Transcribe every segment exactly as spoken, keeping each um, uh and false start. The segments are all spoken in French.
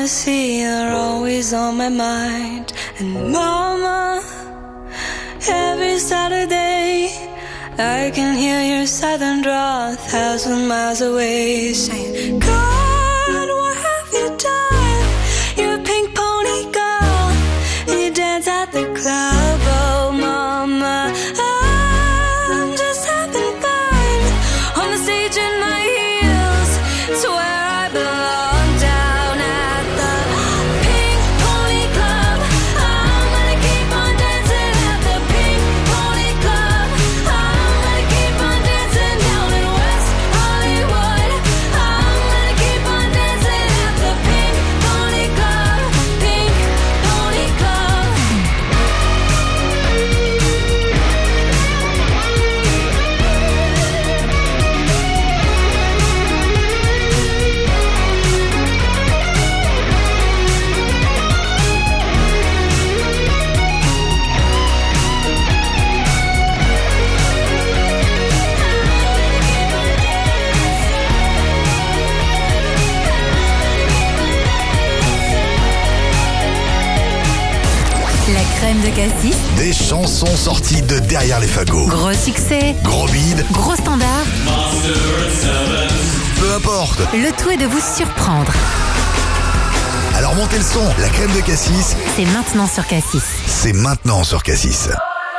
see are always on my mind. And mama, every Saturday I can hear your southern drawl a thousand miles away, saying, God, what have you done? You're a pink pony girl, and you dance at the club. Oh, mama, I'm just having fun on the stage in my heels. It's where I belong, down at the Pink Pony Club. I'm gonna keep on dancing at the Pink Pony Club. I'm gonna keep on dancing down in West Hollywood. I'm gonna keep on dancing at the Pink Pony Club. Pink Pony Club. La crème de Cassis, Des chansons sorties de derrière les fagots. gros succès, Gros bide, gros standard, peu importe. le tout est de vous surprendre. Alors montez le son, la crème de Cassis, C'est maintenant sur Cassis. c'est maintenant sur Cassis.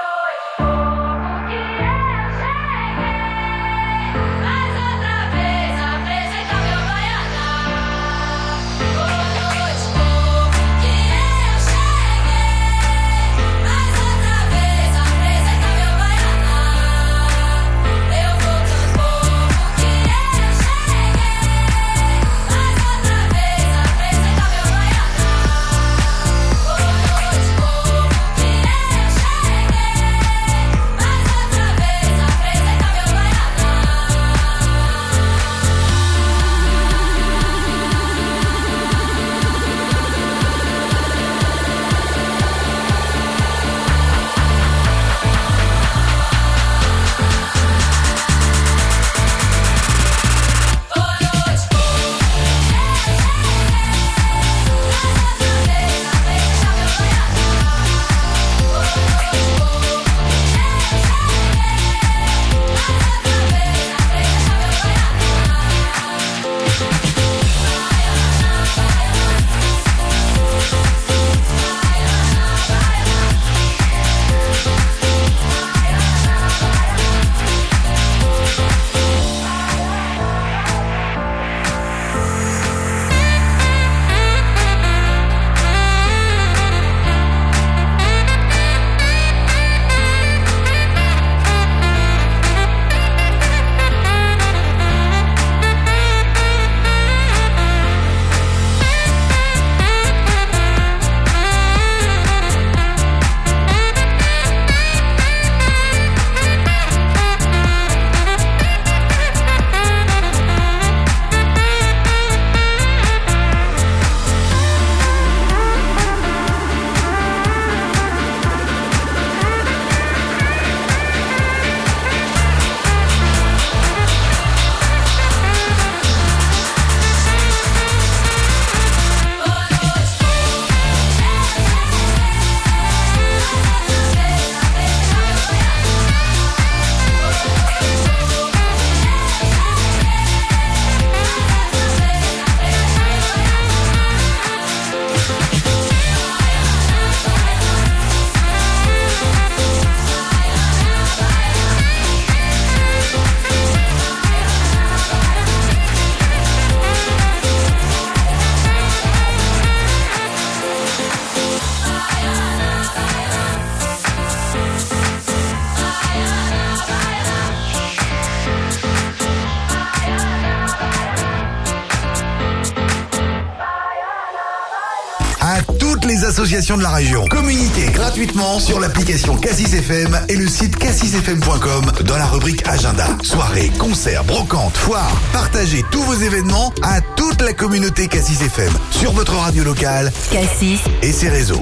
Les associations de la région. Communiquez gratuitement sur l'application Cassis F M et le site cassis f m point com dans la rubrique Agenda. Soirées, concerts, brocantes, foires. Partagez tous vos événements à toute la communauté Cassis F M sur votre radio locale Cassis et ses réseaux.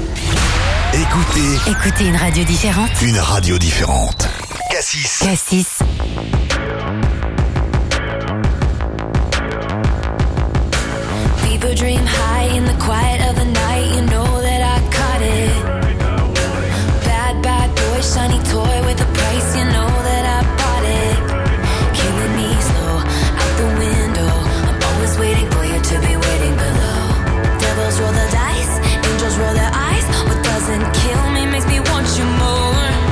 Écoutez, Écoutez une radio différente. une radio différente. Cassis. Cassis. People dream high quiet of the night, you know that I caught it. Bad, bad boy, shiny toy with a price, you know that I bought it. Killing me slow, out the window. I'm always waiting for you to be waiting below. Devils roll the dice, angels roll their eyes. What doesn't kill me makes me want you more.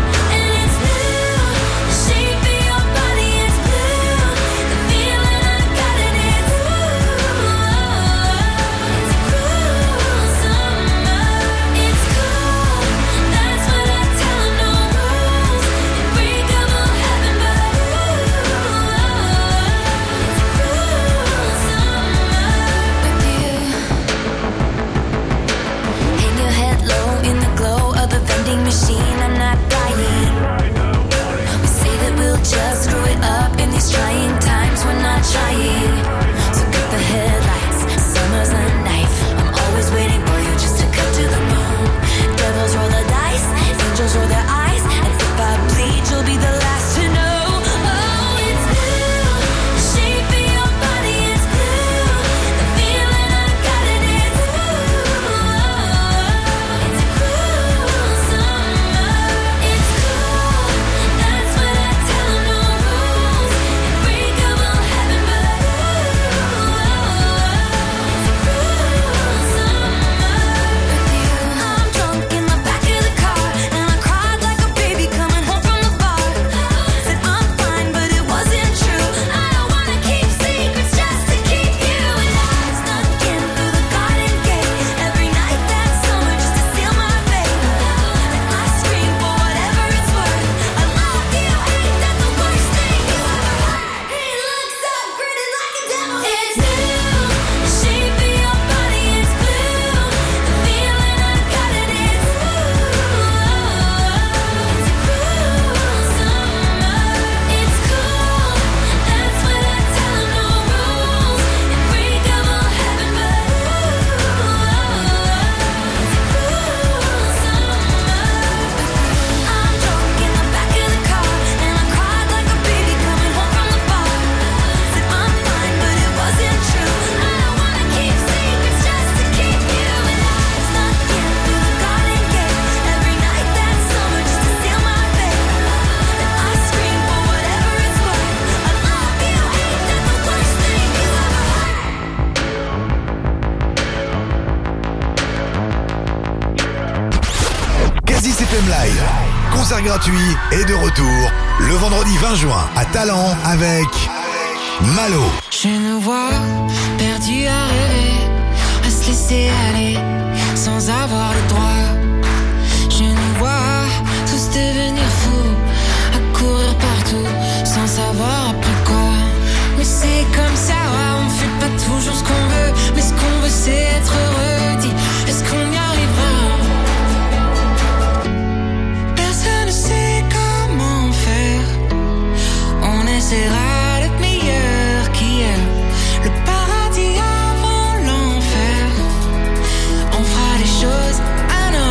Machine, I'm not dying. We say that we'll just screw it up in these trying times. We're not trying. So cut the headlights. Summer's a knife. I'm always waiting for you just to cut to the bone. Devils roll the dice, angels roll their eyes, and if I bleed, you'll be the last to know. Oh, it's blue. The shape of your body is blue. The feeling I got it is blue. It's cool summer. It's cool. That's what I tell 'em, no rules. Unbreakable heaven, but ooh, it's cool summer with you. I'm drunk in the back of the car, and I cried like a baby coming home from the bar. Said I'm fine, but it wasn't true. I don't wanna keep secrets just to keep you. And I snuck in through the garden gate every night that summer just to seal my fate. And I scream for whatever it's worth. I love you, ain't that the worst thing you ever heard? He looks up, grinning like a devil. It's blue. The shape of your body is blue. The feeling I got it is blue. It's cool summer. It's cool. That's what I tell 'em, no rules. Unbreakable heaven, but I'm drunk in the back of the car, and I cried like a baby coming home from the bar. Said I'm fine, but it wasn't true. I don't wanna keep secrets just to keep you. And I snuck in through the garden gate every night that summer just to seal my fate. And I scream for whatever it's worth. I love you, ain't that the worst thing you ever heard? Cassis F M Live, concert gratuit et de retour le vendredi vingt juin à Talent avec Malo. Je nous vois perdus à rêver, à se laisser aller sans avoir le droit. Je nous vois tous devenir fous, à courir partout sans savoir après quoi. Mais c'est comme ça, on fait pas toujours ce qu'on veut, mais ce qu'on veut c'est être heureux. Dis, est-ce qu'on y arrivera? Personne ne sait comment faire. On essaiera d'être meilleur qu'hier. Le paradis avant l'enfer. On fera les choses à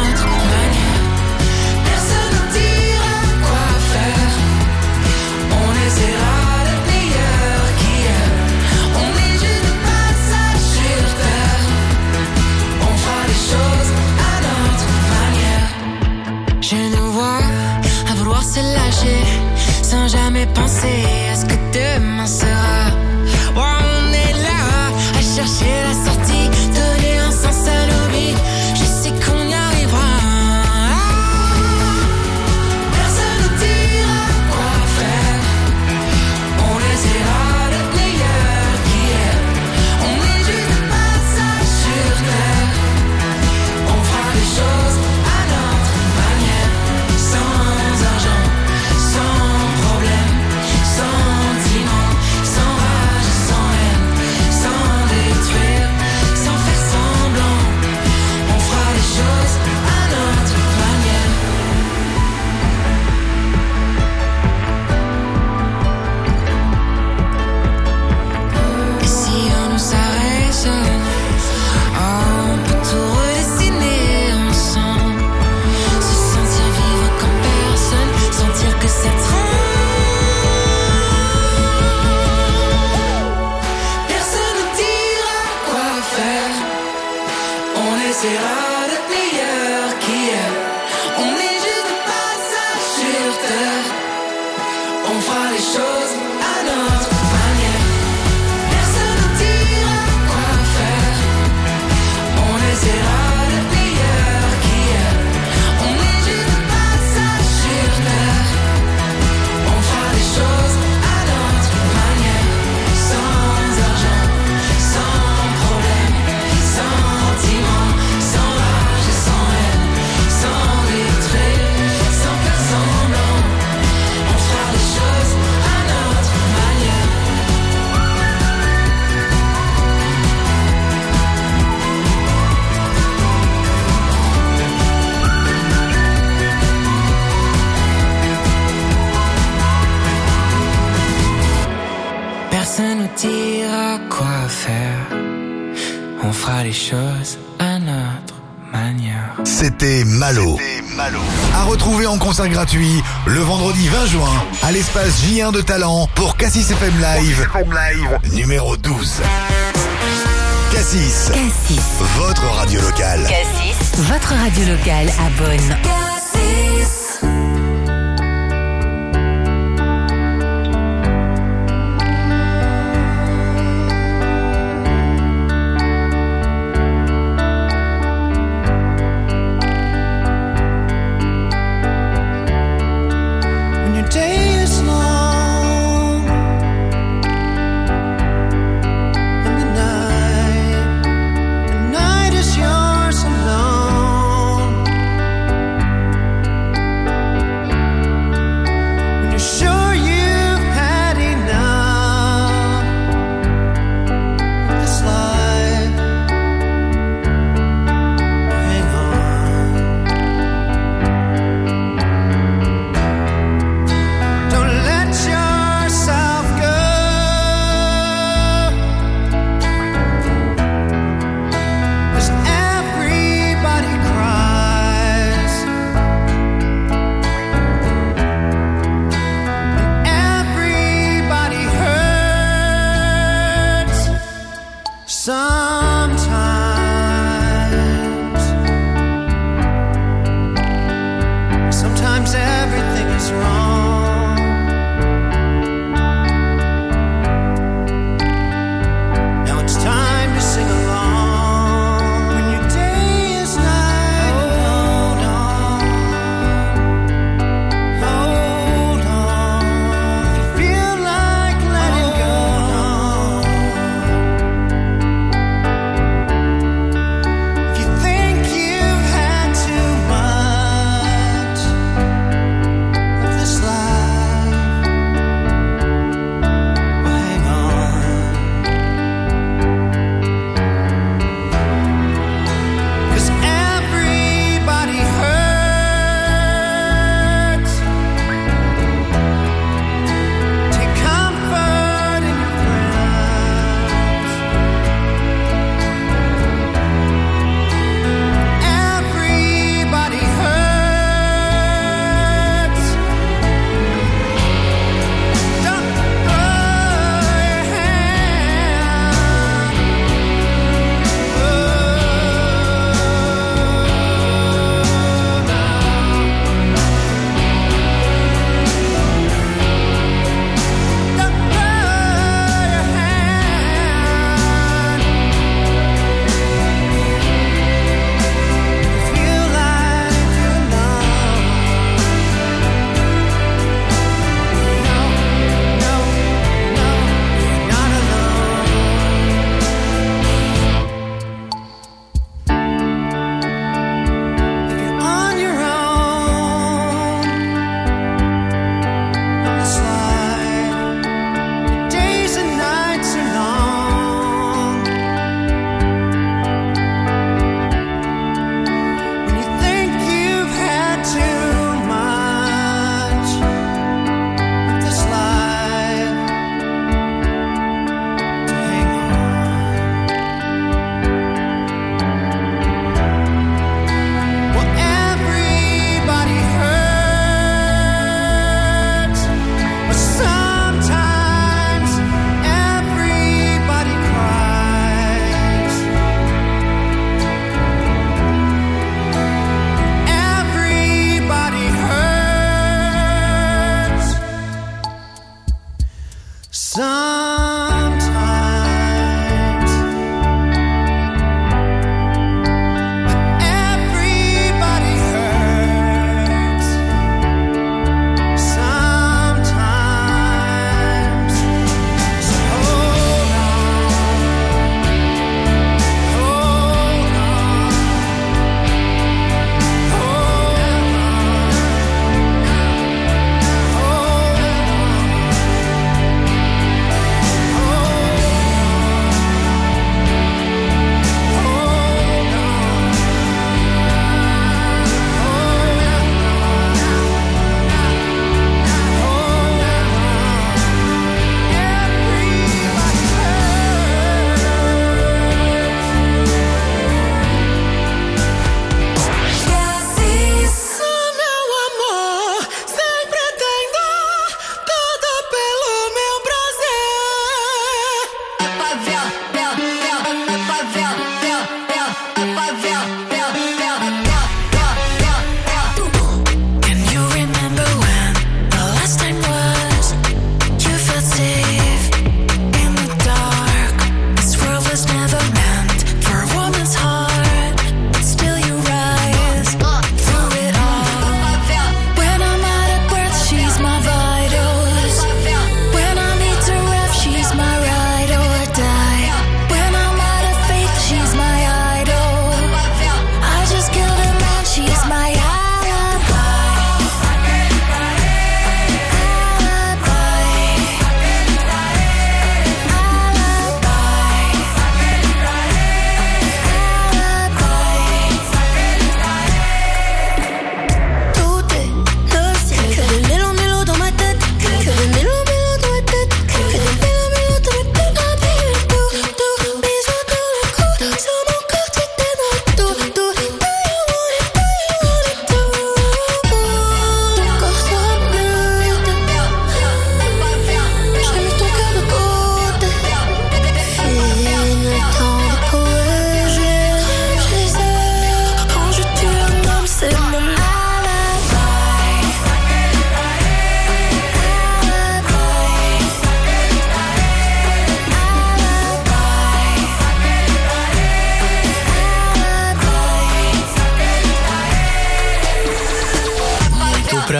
dira quoi faire. On fera les choses à notre manière. C'était Malo. C'était Malo. À retrouver en concert gratuit le vendredi vingt juin à l'espace J un de Talent pour Cassis F M Live, F M Live numéro douze. Cassis. Cassis. Votre radio locale. Cassis. Votre radio locale à Bonn. Cassis.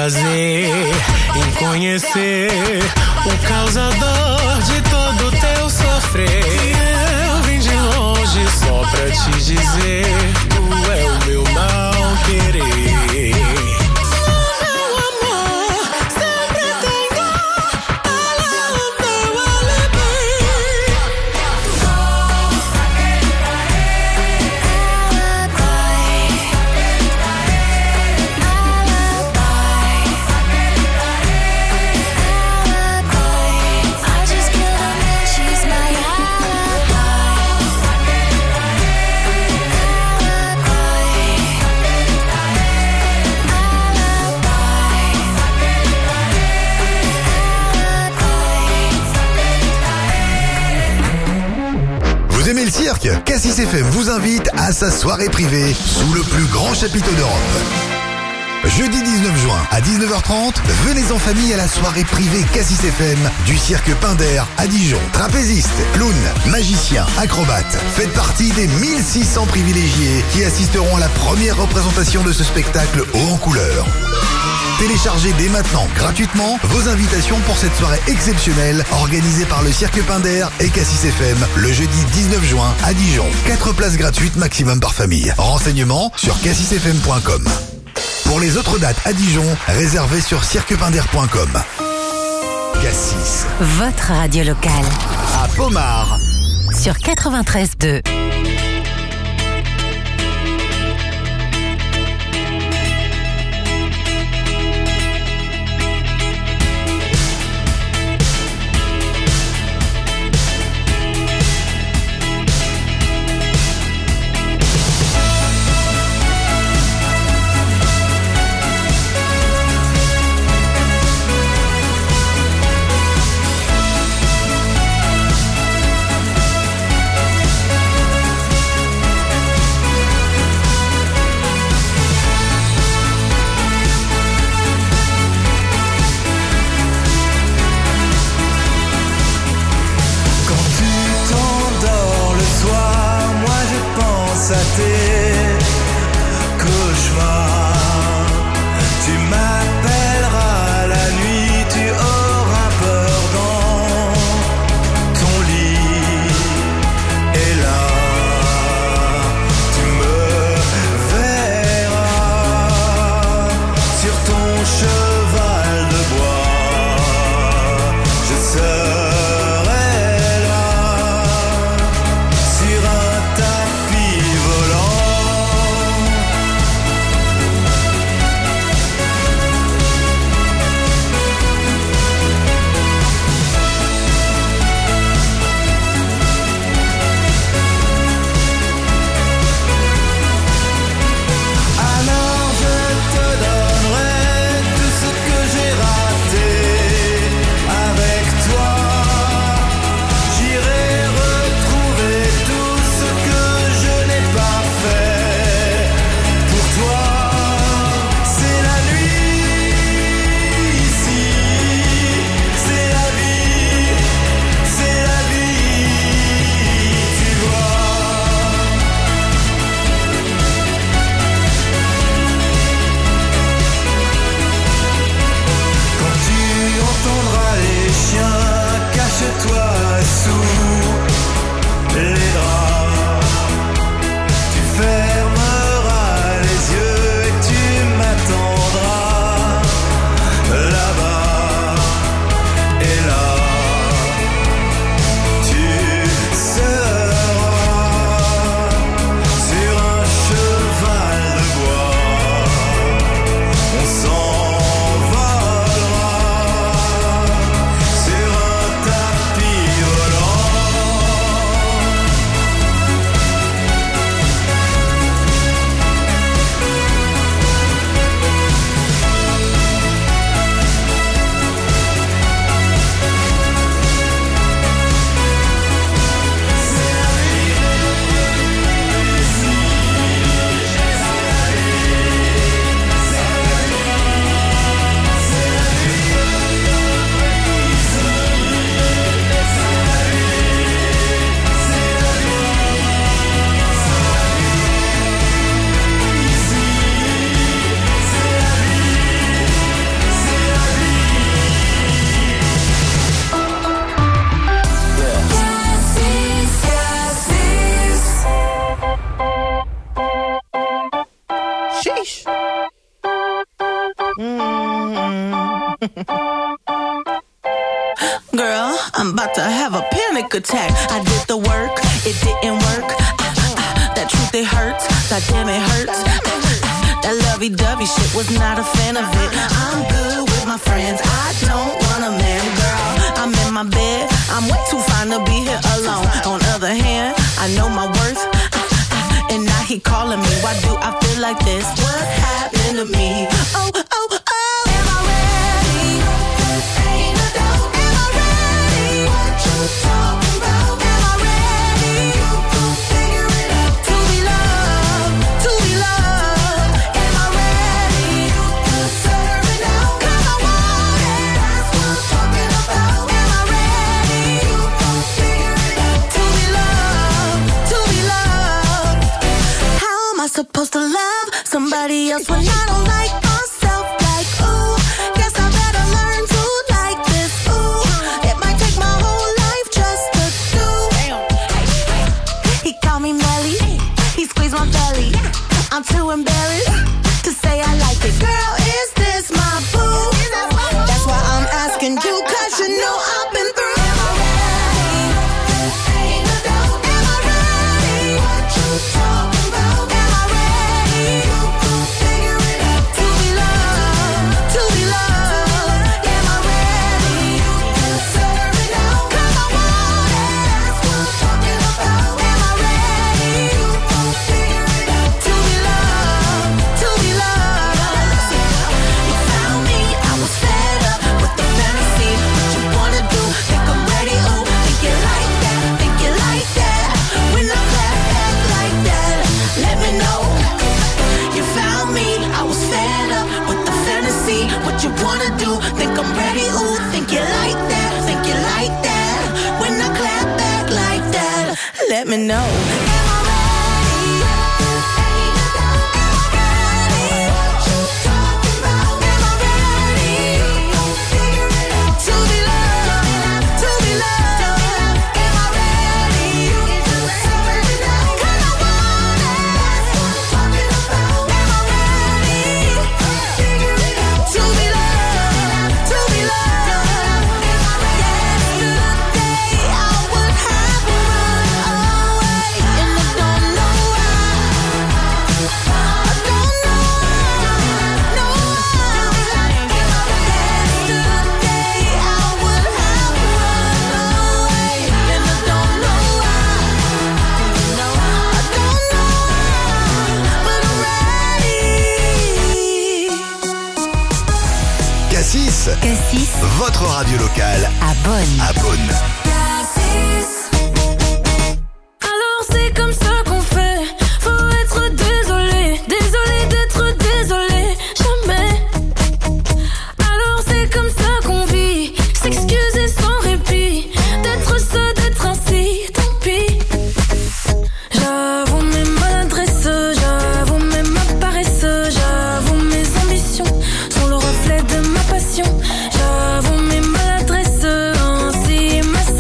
prazer em conhecer o causador de todo teu sofrer. E eu vim de longe só pra te dizer, tu é o meu mal querer. Vous aimez le cirque? Cassis F M vous invite à sa soirée privée sous le plus grand chapiteau d'Europe. Jeudi dix-neuf juin à dix-neuf heures trente, venez en famille à la soirée privée Cassis F M du cirque Pinder à Dijon. Trapézistes, clowns, magiciens, acrobates. Faites partie des mille six cents privilégiés qui assisteront à la première représentation de ce spectacle haut en couleur. Téléchargez dès maintenant gratuitement vos invitations pour cette soirée exceptionnelle organisée par le Cirque Pinder et Cassis F M le jeudi dix-neuf juin à Dijon. quatre places gratuites maximum par famille. Renseignements sur cassis f m point com. Pour les autres dates à Dijon, réservez sur cirque pinder point com. Cassis. Votre radio locale. À Pommard. Sur quatre-vingt-treize deux. Girl, I'm about to have a panic attack. I did the work, it didn't work. Ah, ah, ah, that truth, it hurts. God damn, it hurts. Ah, ah, that lovey-dovey shit was not a fan of it. I'm good with my friends. I don't want a man, girl. I'm in my bed. I'm way too fine to be here alone. On other hand, I know my worth. Ah, ah, ah, and now he calling me. Why do I feel like this? What happened to me? Oh, oh, oh. Am I ready? Ain't no doubt. Am I ready? What you talking about? Am I ready? To figure it out. To be loved. To be loved. Am I ready? To serve it out. 'Cause I want it. That's what I'm talking about. Am I ready? To figure it out. To be loved. To be loved. How am I supposed to love somebody else when I don't like myself? Like, ooh, guess I better learn to like this. Ooh, it might take my whole life just to do. He called me Melly, he squeezed my belly. I'm too embarrassed to say I like it. Girl, is this my boo? That's why I'm asking you, 'cause you know I've been through. Am I ready? Ain't no doubt. Am I ready? What you talking about? Am I ready? To figure it out. To be loved. To be loved. Am I ready? To serve it out. 'Cause I want it. That's what I'm talking about. Am I ready? To figure it out. To be loved. To be loved. You found me. I was fed up with the fantasy. What you wanna do? Think I'm ready? Oh, think you like that? Think you like that? When I clap back like that, let me know. You found me. I was fed up with the fantasy. What you wanna do? Think I'm ready? Ooh, think you like that? Think you like that? When I clap back like that, let me know. Am I ready? Ain't no doubt. Am I ready? What you talking about? Am I ready? Figure it out. To be loved. To be loved. Am I ready? To serve it out. 'Cause I want it. That's what I'm talking about. Am I ready? Figure it out. To be loved. To be loved. Yesterday I would have run away, and I don't know why. I don't know why. No why. Yesterday I would have run away, and I don't know why. I don't know why, but I'm ready. Cassis, Cassis votre radio locale à Bonn. à Beaune. Alors c'est comme ça qu'on fait. Faut être désolé, désolé d'être désolé. Jamais. Alors c'est comme ça qu'on vit. S'excuser sans répit. D'être ça, d'être ainsi, tant pis. J'avoue mes maladresses, j'avoue mes ma paresse, j'avoue mes ambitions sont le reflet de ma passion. J'avoue mes maladresses, ainsi ma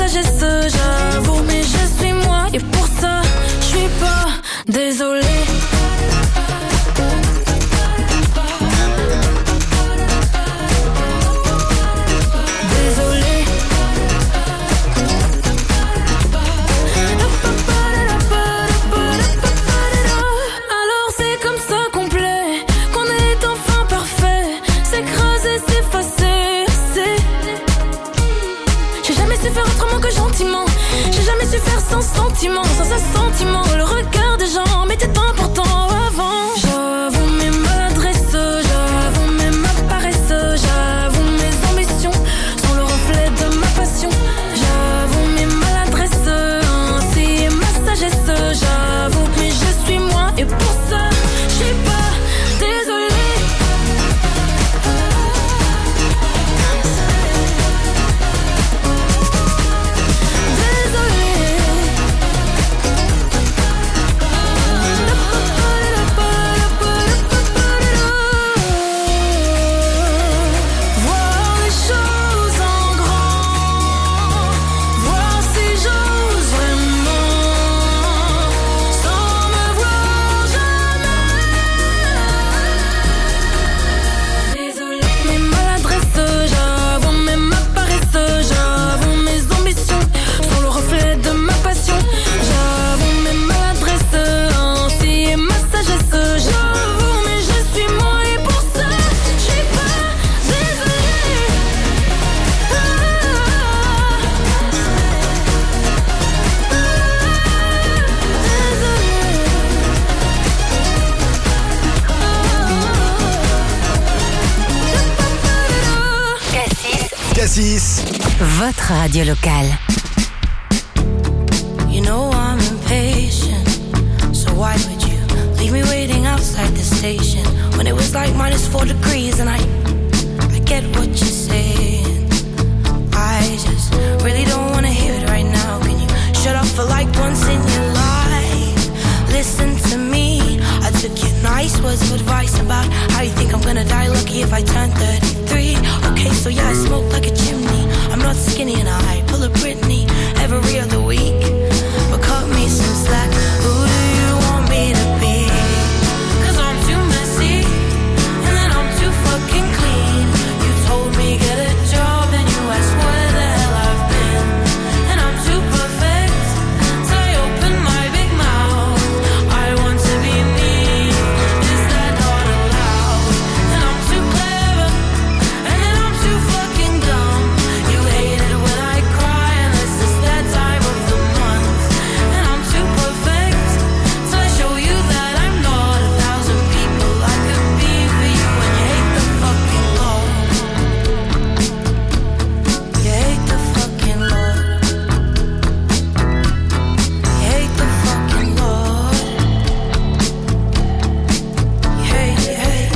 Cassis, votre radio locale. You know I'm impatient, so why would you leave me waiting outside the station when it was like minus four degrees and I, I get what you're saying. I just really don't wanna hear it right now. Can you shut up for like once in your life? Listen to me. I took your nice words of advice about how you think I'm gonna die lucky if I turn thirty-three. Okay, so yeah, I smoke like a chimney. I'm not skinny and I pull a Britney every other week. But cut me some slack. Who do you want me to be? Cause I'm too messy and then I'm too fucking clean. You told me get a job and you asked where the hell I've been. And I'm too perfect, so I open my big mouth. I want to be me. Is that not allowed? And I'm too clever and then I'm too fucking dumb. You hate it when I cry unless it's that time of the month. And I'm too perfect, so I show you that I'm not a thousand people I could be for you. And you hate the fucking Lord. You hate the fucking Lord. You hate the fucking Lord. You hate, you hate.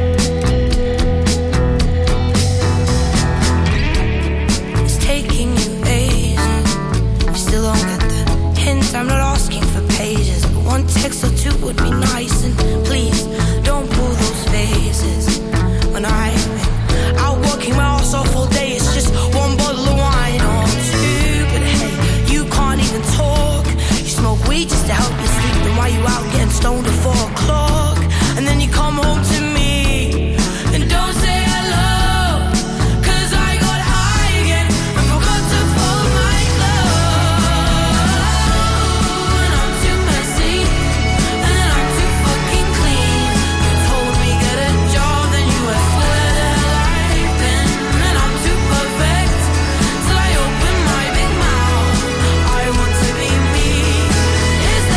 It's taking you ages. You still don't get the hint. I'm not asking for pages, but one text or two would be nice. And please don't pull those faces. When I've been out working my ass off all day, it's just one bottle of wine or two. But hey, you can't even talk. You smoke weed just to help you sleep. Then why you out getting stoned at four o'clock? And then you come home to me and don't say hello. Cause I got high again and forgot to fold my clothes. And I'm too messy and then I'm too fucking clean. You told me get a job, then you asked where the hell I've been. And I'm too perfect, so I open my big mouth. I want to be me. Is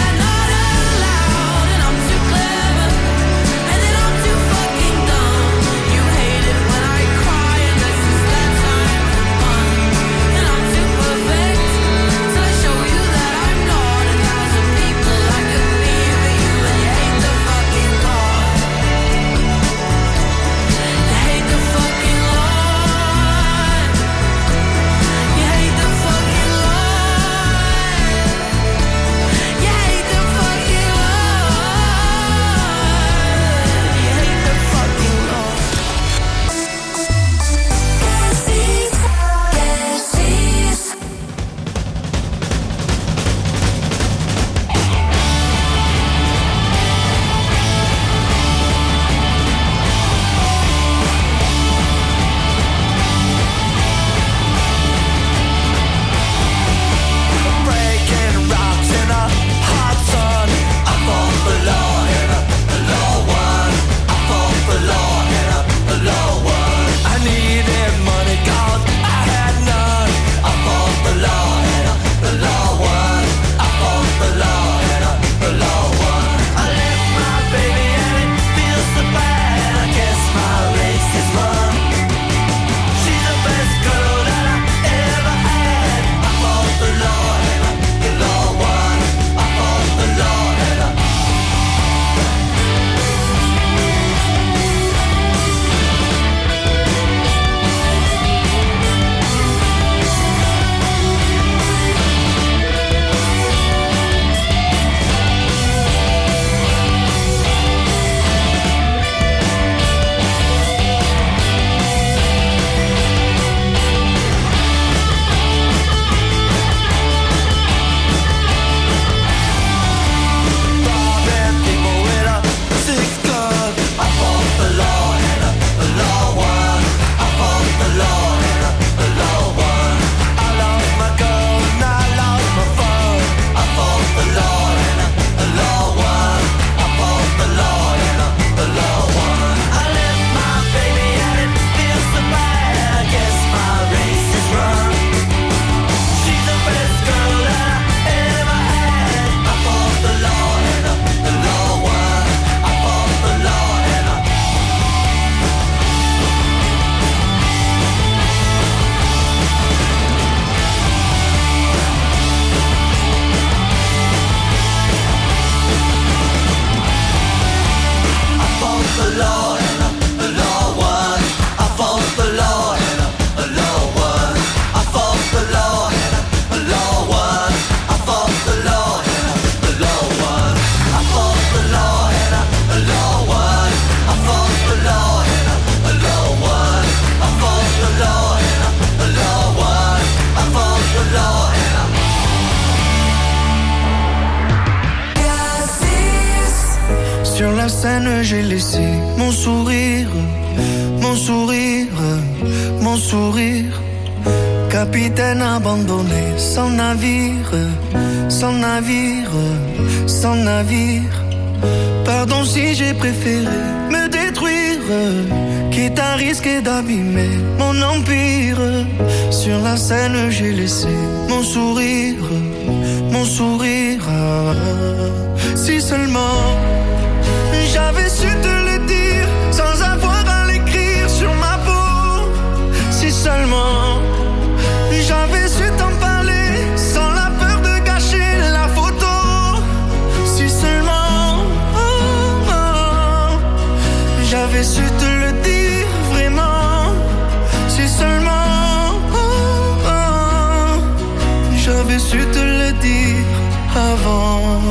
scène, j'ai laissé mon sourire, mon sourire, mon sourire. Capitaine abandonné, sans navire, sans navire, sans navire. Pardon si j'ai préféré me détruire, quitte à risquer d'abîmer mon empire. Sur la scène, j'ai laissé mon sourire, mon sourire. Si seulement j'avais su te le dire sans avoir à l'écrire sur ma peau. Si seulement j'avais su t'en parler sans la peur de gâcher la photo. Si seulement oh, oh, j'avais su te le dire vraiment. Si seulement oh, oh, j'avais su te le dire avant.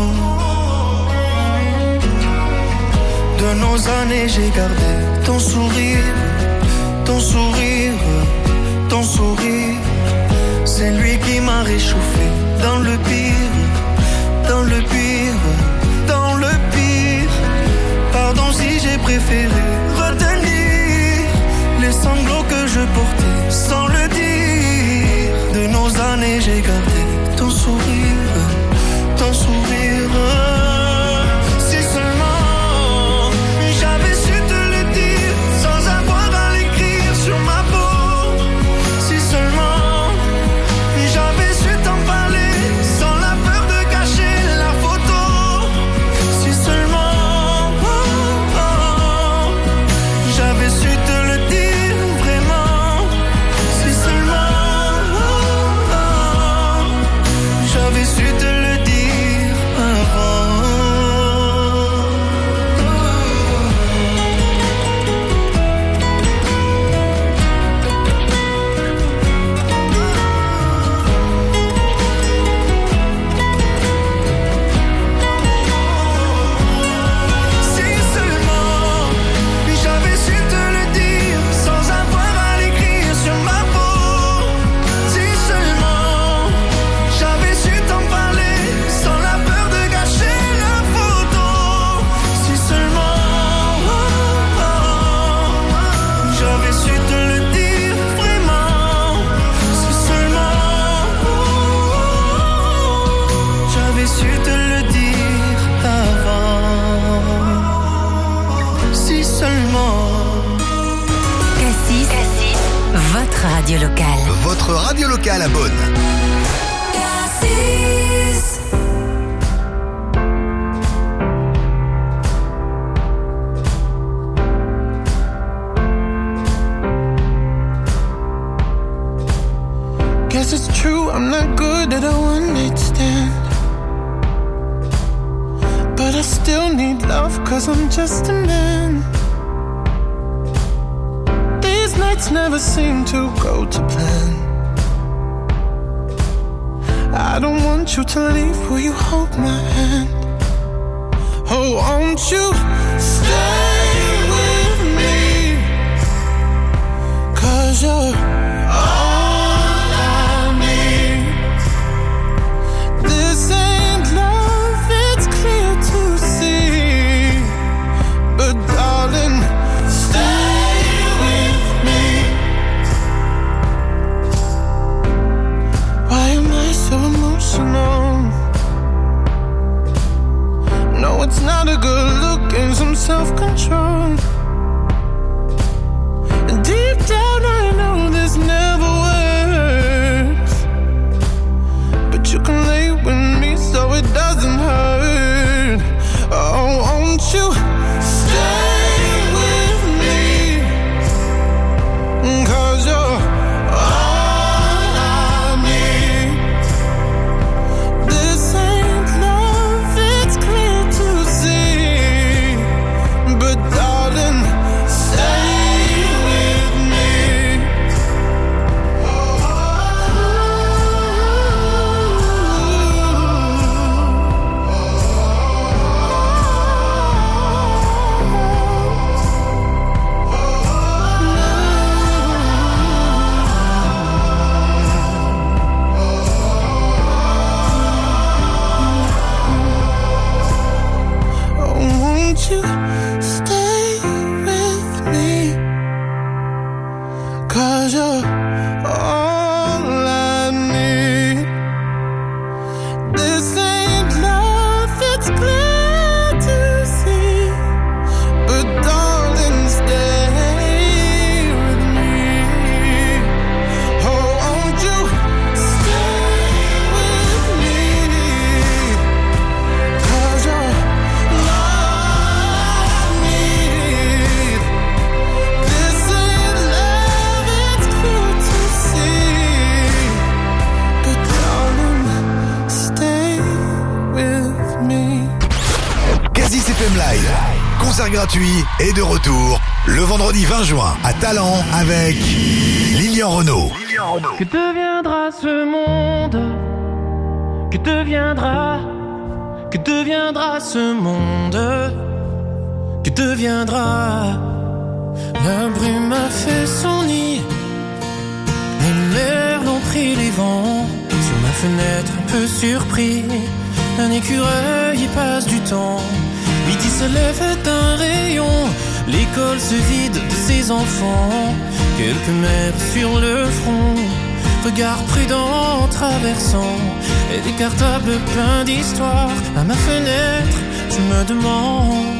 De nos années j'ai gardé ton sourire, ton sourire, ton sourire. C'est lui qui m'a réchauffé dans le pire, dans le pire, dans le pire. Pardon si j'ai préféré retenir les sanglots que je portais sans le dire. De nos années j'ai gardé ton sourire, ton sourire. Si seulement j'avais su te le dire sans avoir à l'écrire sur ma peau. Si seulement j'avais su t'en parler sans la peur de gâcher la photo. Si seulement oh, oh, j'avais su te le dire vraiment. Si seulement oh, oh, j'avais su te le dire avant. Si seulement j'avais su te le dire sans avoir à l'écrire sur ma peau. Si seulement j'avais su t'en parler sans la peur de gâcher la photo. Si seulement oh, oh, j'avais su te le dire vraiment. Si seulement oh, j'avais su te le dire avant. Si seulement. Cassis, votre radio locale. Votre radio locale à Beaune. Guess it's true, I'm not good at a one-night stand. But I still need love, cause I'm just a man. These nights never seem to go to plan. I don't want you to leave, will you hold my hand? Oh, won't you stay with me? Cause you're all I need. This ain't love, it's clear to see. But darling, stay with me. Why am I so emotional? No, it's not a good look and some self-control. Deep down I know this never works, but you can lay with me so it doesn't hurt. Oh, won't you stay with me? Cause you're all I need. This ain't love, it's clear to see. But darling, stay with me. concert gratuit est de retour le vendredi vingt juin à Talent avec Lilian Renaud. Que deviendra ce monde? Que deviendra? Que deviendra ce monde? Que deviendra? La brume a fait son nid, les merles ont pris les vents. Sur ma fenêtre, un peu surpris, un écureuil y passe du temps. Midi se lève d'un rayon, l'école se vide de ses enfants. Quelques mères sur le front, regard prudent en traversant, et des cartables pleins d'histoires. À ma fenêtre, je me demande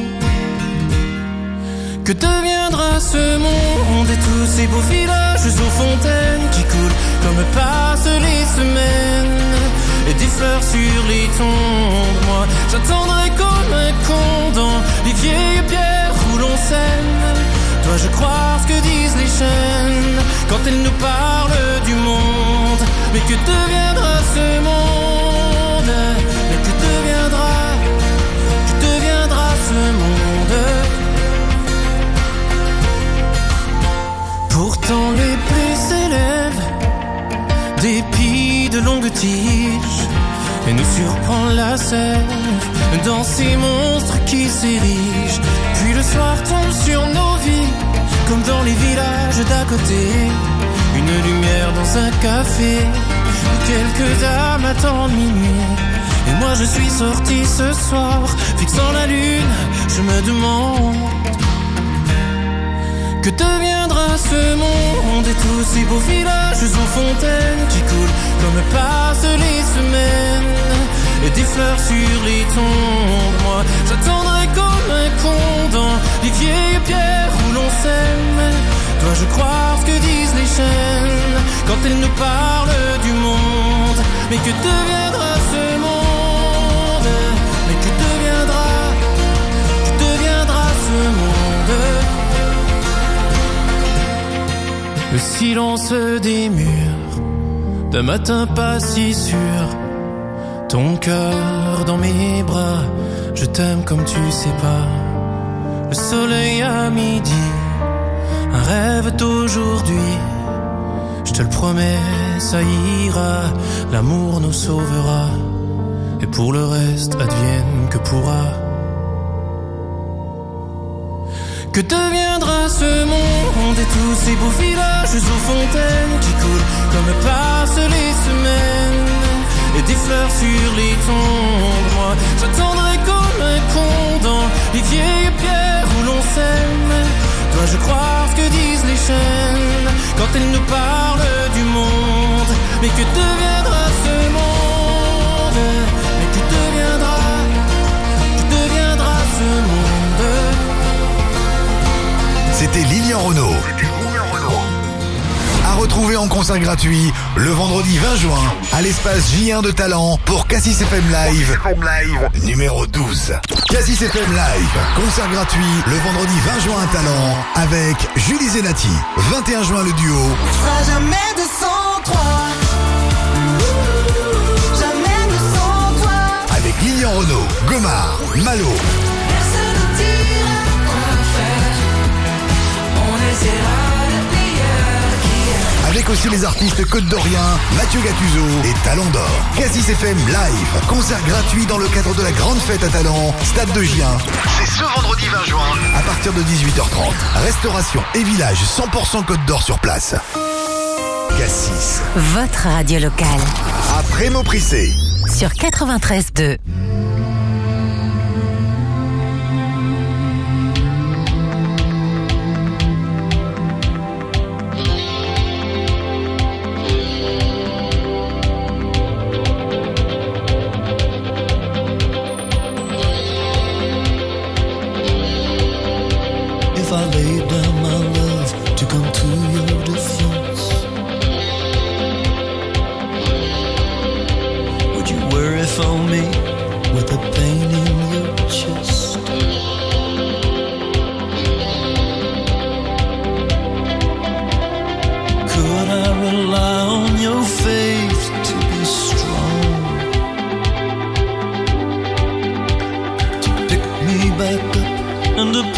que deviendra ce monde et tous ces beaux villages aux fontaines qui coulent comme passent les semaines, et des fleurs sur les tombes. Moi, j'attendrai comme un con dans les vieilles pierres où l'on sème. Dois-je croire ce que disent les chaînes quand elles nous parlent du monde? Mais que deviendra ce monde? Mais que deviendra, que deviendra ce monde? Pourtant les blés s'élèvent, d'épis de longues tiges, et nous surprend la sève dans ces monstres qui s'érigent. Puis le soir tombe sur nos vies, comme dans les villages d'à côté. Une lumière dans un café, où quelques dames attendent minuit. Et moi je suis sorti ce soir, fixant la lune, je me demande que deviendra ce monde et tous ces beaux villages aux fontaines qui coulent comme passent les semaines, et des fleurs sur les tombes. Moi j'attendrai comme un con dans les vieilles pierres où l'on s'aime. Dois-je croire ce que disent les chaînes quand elles nous parlent du monde? Mais que deviendra ce monde? Mais que deviendra, que deviendra ce monde? Le silence des murs, d'un matin pas si sûr. Ton cœur dans mes bras, je t'aime comme tu sais pas. Le soleil à midi, un rêve d'aujourd'hui. Je te le promets, ça ira, l'amour nous sauvera. Et pour le reste, advienne que pourra. Que deviendra ce monde et tous ces beaux villages aux fontaines qui coulent comme passent les semaines, et des fleurs sur les tombes. Moi j'attendrai comme un con dans les vieilles pierres où l'on s'aime. Dois-je croire ce que disent les chaînes quand elles nous parlent du monde? Mais que deviendra ce monde? Mais que deviendra, que deviendra ce monde? C'était Lilian Renaud. À retrouver en concert gratuit le vendredi vingt juin à l'espace J un de Talent pour Cassis F M Live, numéro douze. Cassis F M Live, concert gratuit le vendredi vingt juin à Talent avec Julie Zenati. vingt et un juin le duo. On sera jamais de sans toi. Jamais de sans toi. Avec Lilian Renaud, Gomard, Malo. Personne ne dira quoi faire. On essaiera le meilleur qui est. Avec aussi les artistes côte-d'Orien, Mathieu Gattuso et Talent d'Or. Cassis F M Live, concert gratuit dans le cadre de la grande fête à Talent, stade de J un. C'est ce vendredi vingt juin, à partir de dix-huit heures trente. Restauration et village cent pour cent Côte d'Or sur place. Cassis. Votre radio locale. Après Mauprissé. Sur quatre-vingt-treize deux. If I laid down my love to come to your defense, would you worry for me with the pain in your chest? Could I rely on your faith to be strong, to pick me back up and to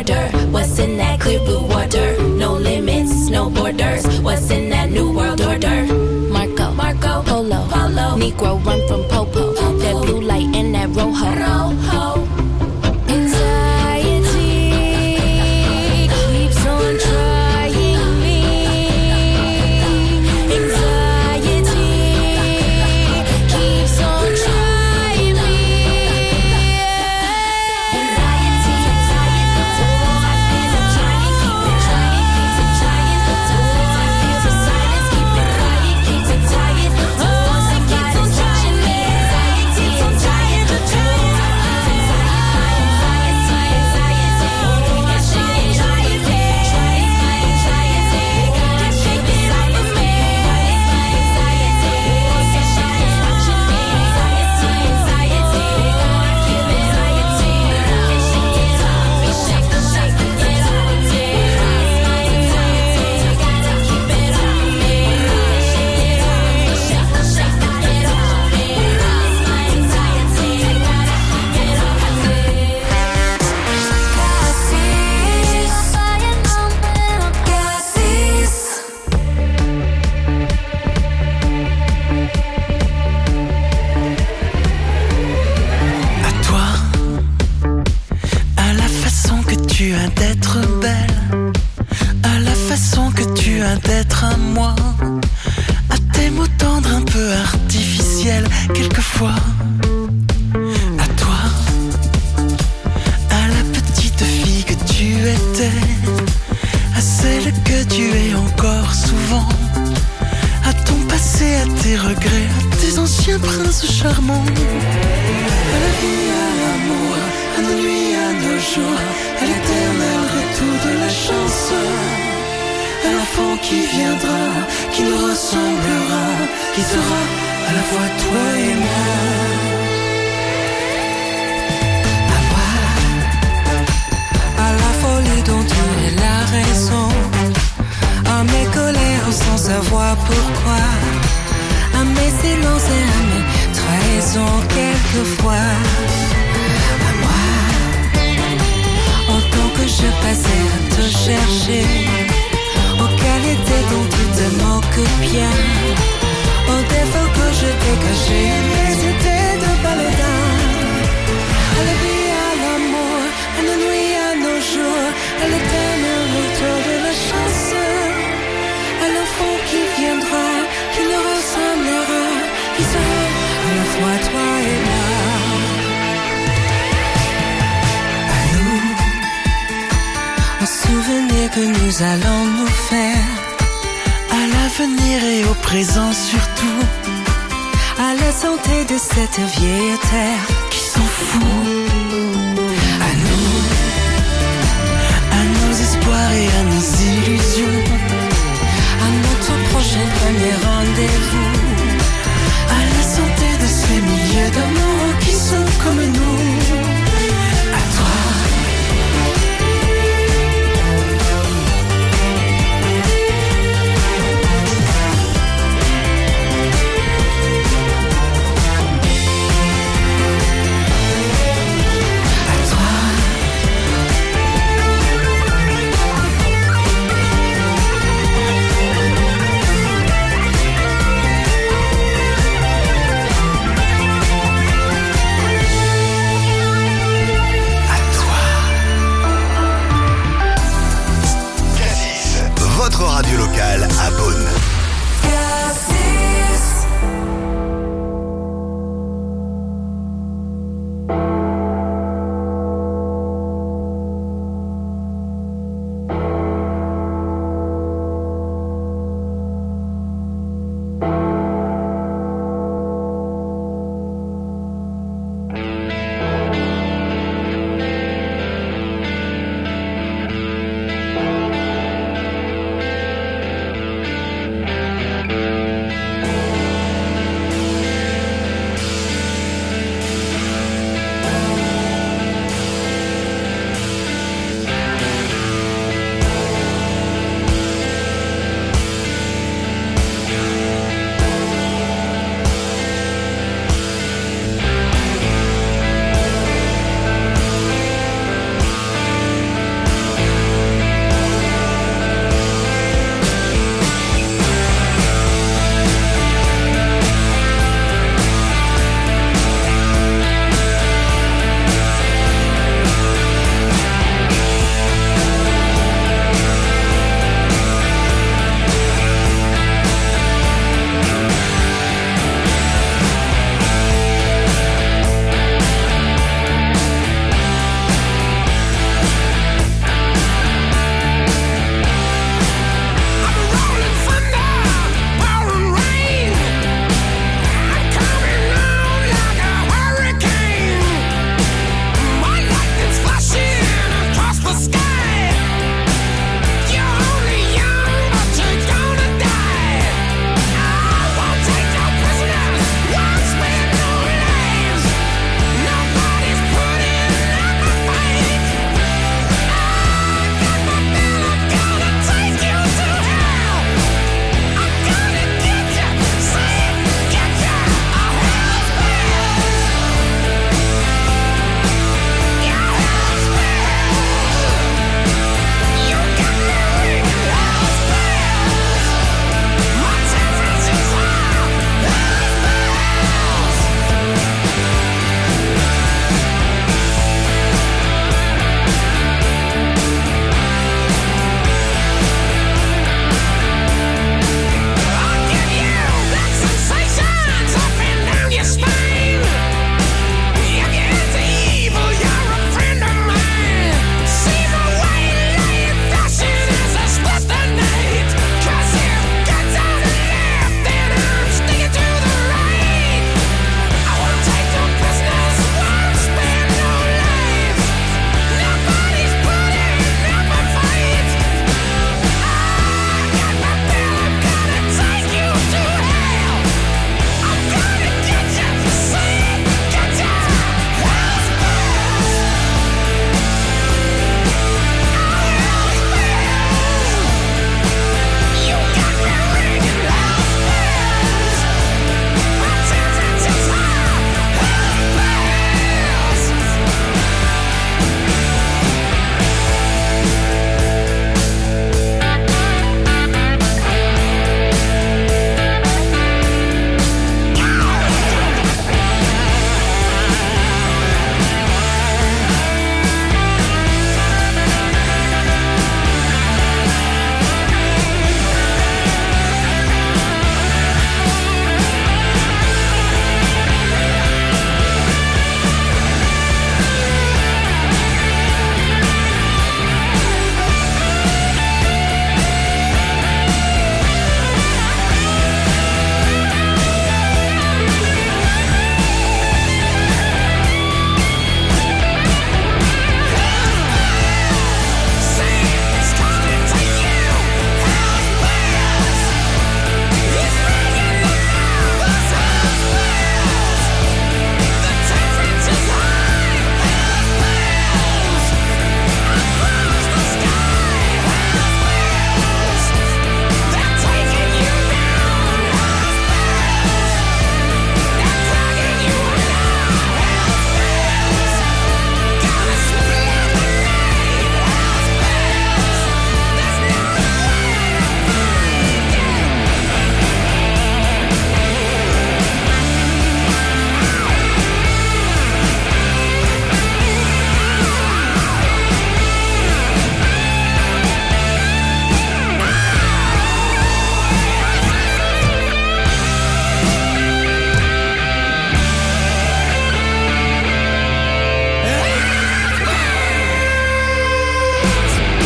order? What's in that clear blue water? No limits, no borders. What's in that new world order? Marco, Marco, Polo, Polo. Negro run from Popo. Popo. That blue light and that rojo. Rojo. Que nous allons nous faire à l'avenir et au présent surtout, à la santé de cette vieille terre qui s'en fout. À nous, à nos espoirs et à nos illusions, à notre prochain premier rendez-vous, à la santé de ces milliers d'amoureux qui sont comme nous. À toi. Radio locale à Beaune.